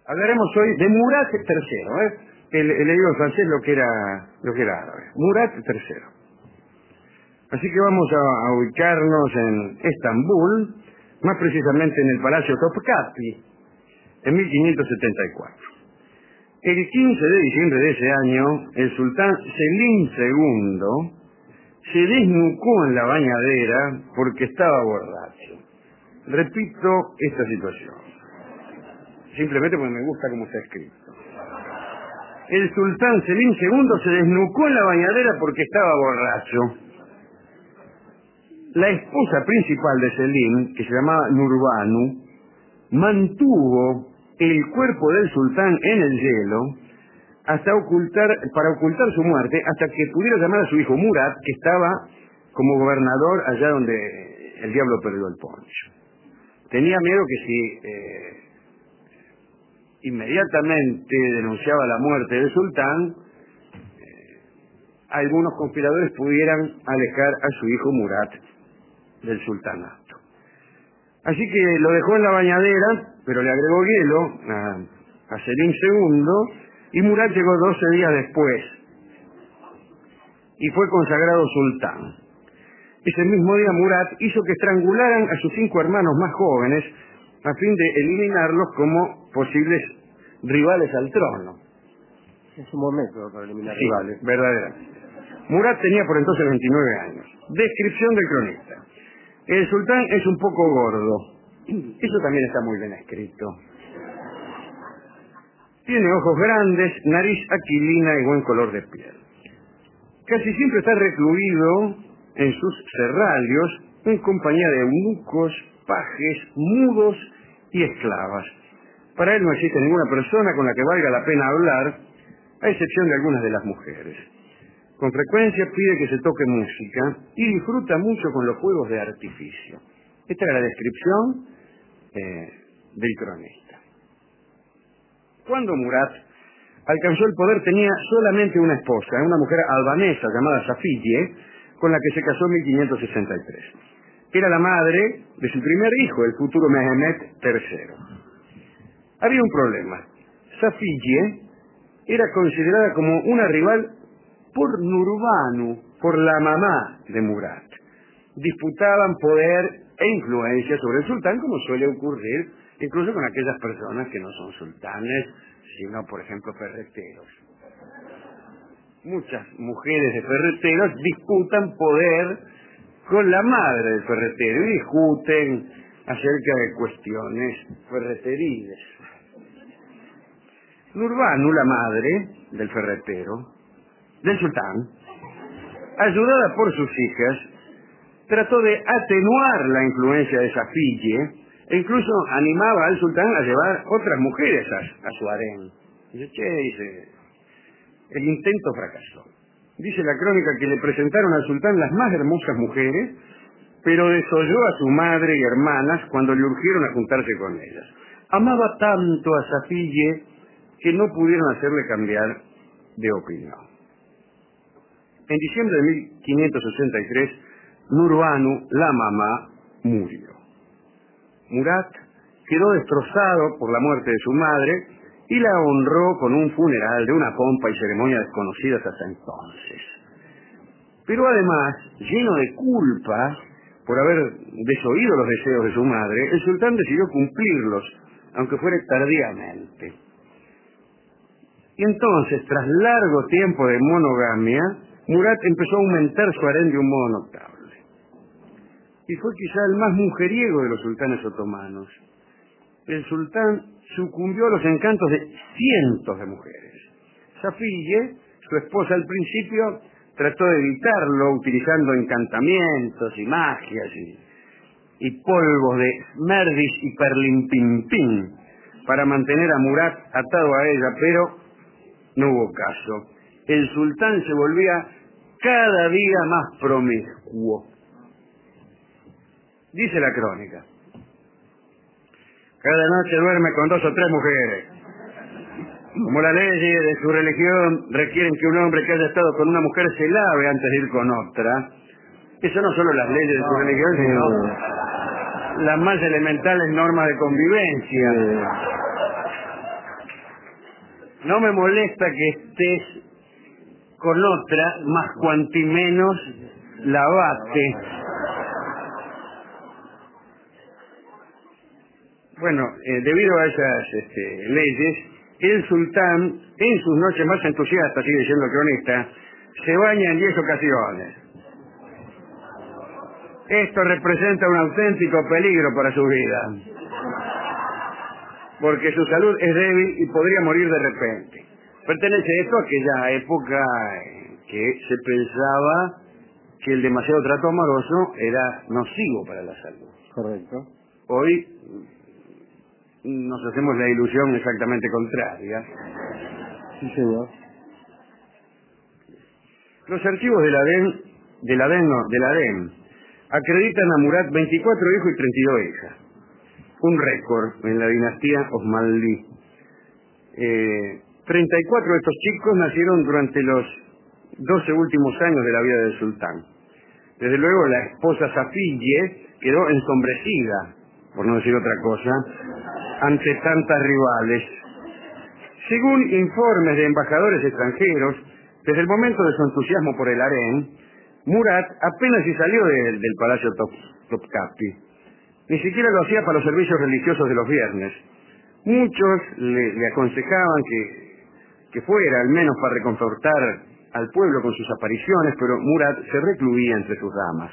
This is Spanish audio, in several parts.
Hablaremos hoy de Murat III, le digo en francés lo que era árabe. Murat III. Así que vamos a ubicarnos en Estambul, más precisamente en el Palacio Topkapi, en 1574. El 15 de diciembre de ese año, el sultán Selim II se desnucó en la bañadera porque estaba borracho. Repito esta situación, simplemente porque me gusta cómo está escrito. El sultán Selim II se desnucó en la bañadera porque estaba borracho. La esposa principal de Selim, que se llamaba Nurbanu, mantuvo el cuerpo del sultán en el hielo para ocultar su muerte, hasta que pudiera llamar a su hijo Murat, que estaba como gobernador allá donde el diablo perdió el poncho. Tenía miedo que si inmediatamente denunciaba la muerte del sultán, algunos conspiradores pudieran alejar a su hijo Murat del sultanato. Así que lo dejó en la bañadera, pero le agregó hielo a Selim II, y Murat llegó 12 días después y fue consagrado sultán. Ese mismo día Murat hizo que estrangularan a sus 5 hermanos más jóvenes a fin de eliminarlos como posibles rivales al trono. Es un momento para eliminar Sí, rivales. verdaderamente. Murat tenía por entonces 29 años. Descripción del cronista. El sultán es un poco gordo. Eso también está muy bien escrito. Tiene ojos grandes, nariz aquilina y buen color de piel. Casi siempre está recluido en sus serralios en compañía de eunucos, pajes, mudos y esclavas. Para él no existe ninguna persona con la que valga la pena hablar, a excepción de algunas de las mujeres. Con frecuencia pide que se toque música y disfruta mucho con los fuegos de artificio. Esta era la descripción del cronista. Cuando Murat alcanzó el poder tenía solamente una esposa, una mujer albanesa llamada Safiye, con la que se casó en 1563. Era la madre de su primer hijo, el futuro Mehmet III. Había un problema. Safiye era considerada como una rival por Nurbanu, por la mamá de Murat. Disputaban poder e influencia sobre el sultán, como suele ocurrir incluso con aquellas personas que no son sultanes, sino, por ejemplo, ferreteros. Muchas mujeres de ferreteros disputan poder con la madre del ferretero y discuten acerca de cuestiones ferreteriles. Nurbanu, la madre del ferretero, del sultán, ayudada por sus hijas, trató de atenuar la influencia de Safiye e incluso animaba al sultán a llevar otras mujeres a su harén. Dice, el intento fracasó. Dice la crónica que le presentaron al sultán las más hermosas mujeres, pero desoyó a su madre y hermanas cuando le urgieron a juntarse con ellas. Amaba tanto a Safiye que no pudieron hacerle cambiar de opinión. En diciembre de 1583, Nurbanu, la mamá, murió. Murat quedó destrozado por la muerte de su madre y la honró con un funeral de una pompa y ceremonia desconocidas hasta entonces. Pero además, lleno de culpa por haber desoído los deseos de su madre, el sultán decidió cumplirlos, aunque fuera tardíamente. Y entonces, tras largo tiempo de monogamia, Murat empezó a aumentar su harén de un modo notable. Y fue quizá el más mujeriego de los sultanes otomanos. El sultán sucumbió a los encantos de cientos de mujeres. Safiye, su esposa al principio, trató de evitarlo utilizando encantamientos y magias y polvos de merdis y perlimpimpín para mantener a Murat atado a ella, pero no hubo caso. El sultán se volvía cada día más promiscuo. Dice la crónica: cada noche duerme con 2 o 3 mujeres. Como las leyes de su religión requieren que un hombre que haya estado con una mujer se lave antes de ir con otra, eso no solo las leyes de su religión, sino las más elementales normas de convivencia. No me molesta que estés con otra, más cuanti menos lavate. Bueno, debido a esas leyes, el sultán, en sus noches más entusiastas, sigue siendo el cronista, se baña en 10 ocasiones. Esto representa un auténtico peligro para su vida, porque su salud es débil y podría morir de repente. Pertenece esto a aquella época que se pensaba que el demasiado trato amoroso era nocivo para la salud. Correcto. Hoy nos hacemos la ilusión exactamente contraria. Sí, señor. Los archivos del Adén acreditan a Murat 24 hijos y 32 hijas. Un récord en la dinastía Osmanlí. 34 de estos chicos nacieron durante los 12 últimos años de la vida del sultán. Desde luego la esposa Safiye quedó ensombrecida, por no decir otra cosa, ante tantas rivales. Según informes de embajadores extranjeros, desde el momento de su entusiasmo por el harén, Murat apenas si salió del palacio Topkapi. Ni siquiera lo hacía para los servicios religiosos de los viernes. Muchos le aconsejaban que fuera, al menos para reconfortar al pueblo con sus apariciones, pero Murat se recluía entre sus damas.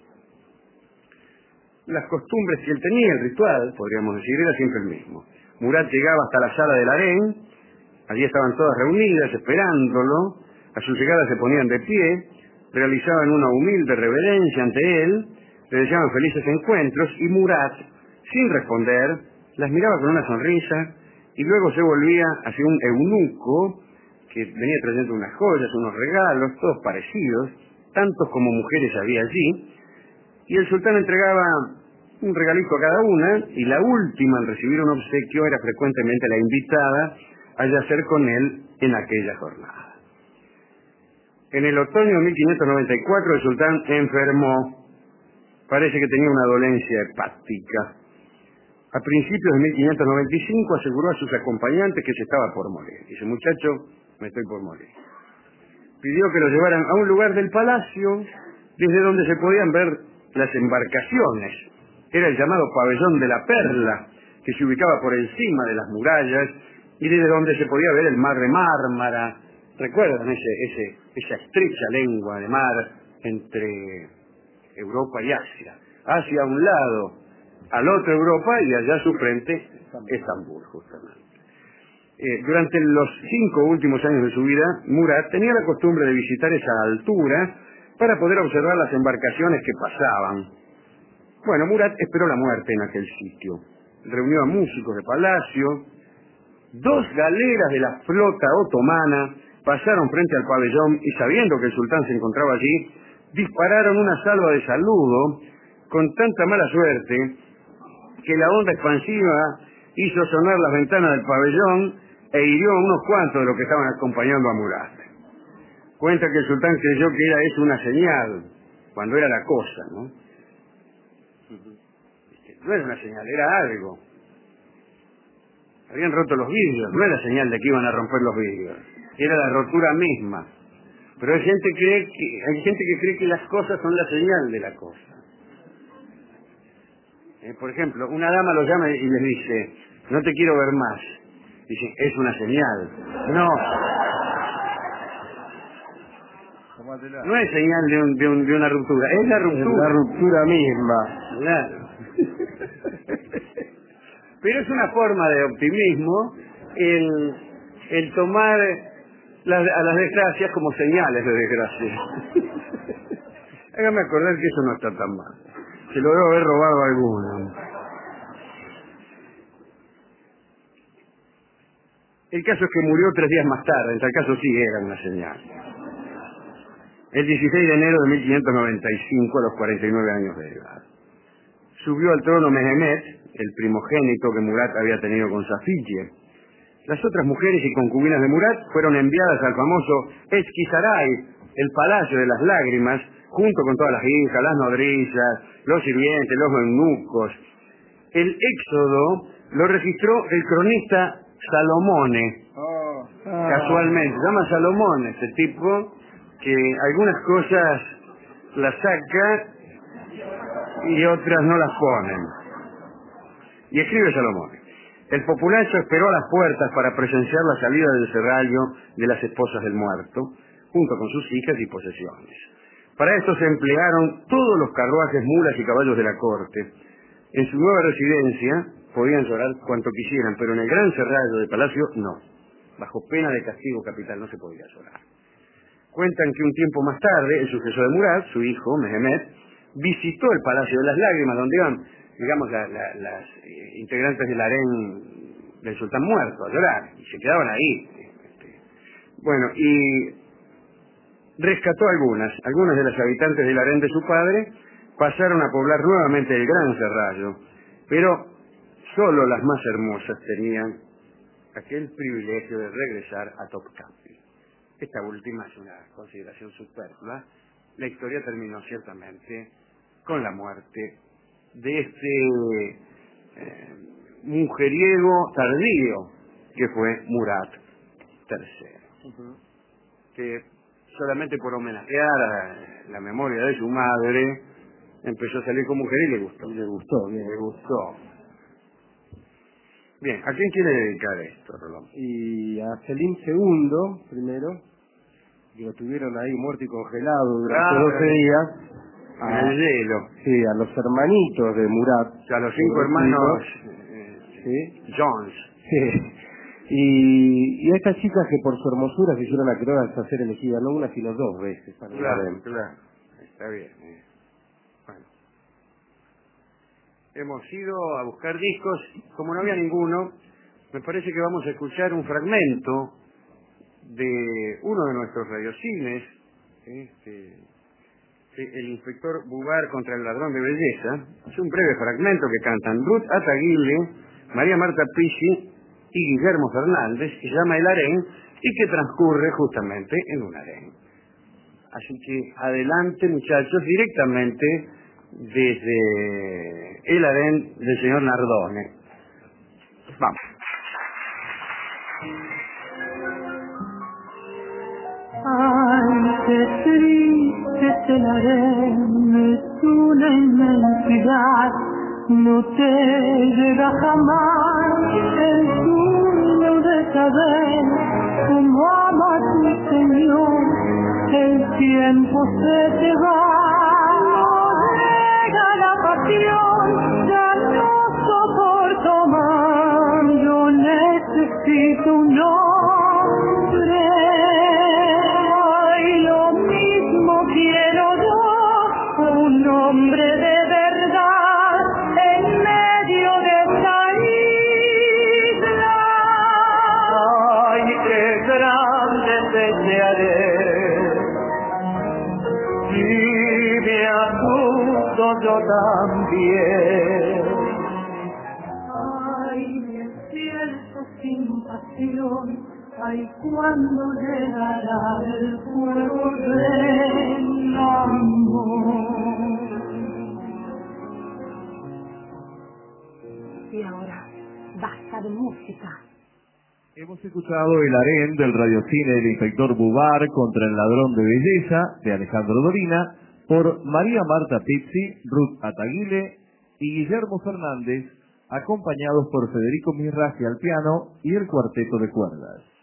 Las costumbres que él tenía, el ritual, podríamos decir, era siempre el mismo. Murat llegaba hasta la sala del harén, allí estaban todas reunidas, esperándolo. A su llegada se ponían de pie, realizaban una humilde reverencia ante él, le deseaban felices encuentros, y Murat, sin responder, las miraba con una sonrisa, y luego se volvía hacia un eunuco que venía trayendo unas joyas, unos regalos, todos parecidos, tantos como mujeres había allí, y el sultán entregaba un regalito a cada una, y la última en recibir un obsequio era frecuentemente la invitada a yacer con él en aquella jornada. En el otoño de 1594 el sultán enfermó. Parece que tenía una dolencia hepática. A principios de 1595 aseguró a sus acompañantes que se estaba por morir. Dice: muchacho, me estoy por morir. Pidió que lo llevaran a un lugar del palacio desde donde se podían ver las embarcaciones. Era el llamado pabellón de la Perla, que se ubicaba por encima de las murallas y desde donde se podía ver el mar de Mármara. ¿Recuerdan esa estrecha lengua de mar entre Europa y Asia? Asia a un lado, al otro Europa, y allá a su frente Estambul, justamente. Durante los 5 últimos años de su vida, Murat tenía la costumbre de visitar esa altura para poder observar las embarcaciones que pasaban. Bueno, Murat esperó la muerte en aquel sitio. Reunió a músicos de palacio. 2 galeras de la flota otomana pasaron frente al pabellón y, sabiendo que el sultán se encontraba allí, dispararon una salva de saludo con tanta mala suerte que la onda expansiva hizo sonar las ventanas del pabellón e hirió a unos cuantos de los que estaban acompañando a Murat. Cuenta que el sultán creyó que era eso una señal, cuando era la cosa, ¿no? No era una señal, era algo. Habían roto los vidrios, no era señal de que iban a romper los vidrios, era la rotura misma. Pero hay gente que cree que las cosas son la señal de la cosa. Por ejemplo, una dama lo llama y les dice: no te quiero ver más. Dice: es una señal. No es señal de una ruptura, es la ruptura. Es la ruptura misma. Claro. Pero es una forma de optimismo el tomar a las desgracias como señales de desgracia. Hágame acordar que eso no está tan mal. Se lo debo haber robado a alguno. El caso es que murió 3 días más tarde. En tal caso sí era una señal. El 16 de enero de 1595, a los 49 años de edad. Subió al trono Mehmet, el primogénito que Murat había tenido con Safiye. Las otras mujeres y concubinas de Murat fueron enviadas al famoso Esquisaray, el palacio de las lágrimas, junto con todas las hijas, las nodrizas, los sirvientes, los eunucos. El éxodo lo registró el cronista Salomone. Casualmente, se llama Salomón este tipo, que algunas cosas las saca y otras no las ponen. Y escribe Salomón: el populacho esperó a las puertas para presenciar la salida del serrallo de las esposas del muerto, junto con sus hijas y posesiones. Para esto se emplearon todos los carruajes, mulas y caballos de la corte. En su nueva residencia podían llorar cuanto quisieran, pero en el gran serrallo de palacio no. Bajo pena de castigo capital no se podía llorar. Cuentan que un tiempo más tarde, el sucesor de Murad, su hijo, Mehmet, visitó el Palacio de las Lágrimas, donde iban, digamos, las integrantes del harén del sultán muerto a llorar, y se quedaban ahí. Bueno, y rescató algunas de las habitantes del harén de su padre, pasaron a poblar nuevamente el gran serrallo, pero solo las más hermosas tenían aquel privilegio de regresar a Topkapi. Esta última es una consideración superflua. La historia terminó ciertamente con la muerte de este mujeriego tardío que fue Murad III, que solamente por homenajear a la memoria de su madre empezó a salir con mujer y le gustó. Le gustó, bien. Le gustó. Bien, ¿a quién quiere dedicar esto, Rolón? Y a Selim II, primero, que lo tuvieron ahí muerto y congelado durante 12 días. En el hielo. Sí, a los hermanitos de Murad. O sea, a los 5 hermanos sí. Jones. Sí. Y a estas chicas que por su hermosura se hicieron acreedores a ser elegidas no una sino 2 veces. Claro. Está bien. Bueno. Hemos ido a buscar discos, como no había ninguno, me parece que vamos a escuchar un fragmento de uno de nuestros radiocines, el inspector Bubar contra el ladrón de belleza. Es un breve fragmento que cantan Ruth Ataguile, María Marta Pizzi y Guillermo Fernández, que se llama El Harén y que transcurre justamente en un harén. Así que adelante, muchachos, directamente desde el harén del señor Nardone. Vamos. Ay, qué triste es el harén, es una inmensidad, no te llega jamás el sueño de saber cómo ama tu Señor, el tiempo se te va, no llega la pasión, ya no soporto más, yo necesito un hombre. Quiero yo un hombre de verdad en medio de esta isla. Ay, qué grande desearé, si me asusto yo también. Ay, me siento sin pasión. Ay, ¿cuándo llegará el fuego del amor? Y ahora, basta de música. Hemos escuchado El harén del radiocine del inspector Bubar contra el ladrón de belleza de Alejandro Dolina por María Marta Pizzi, Ruth Ataguile y Guillermo Fernández, acompañados por Federico Mirraje al piano y el cuarteto de cuerdas.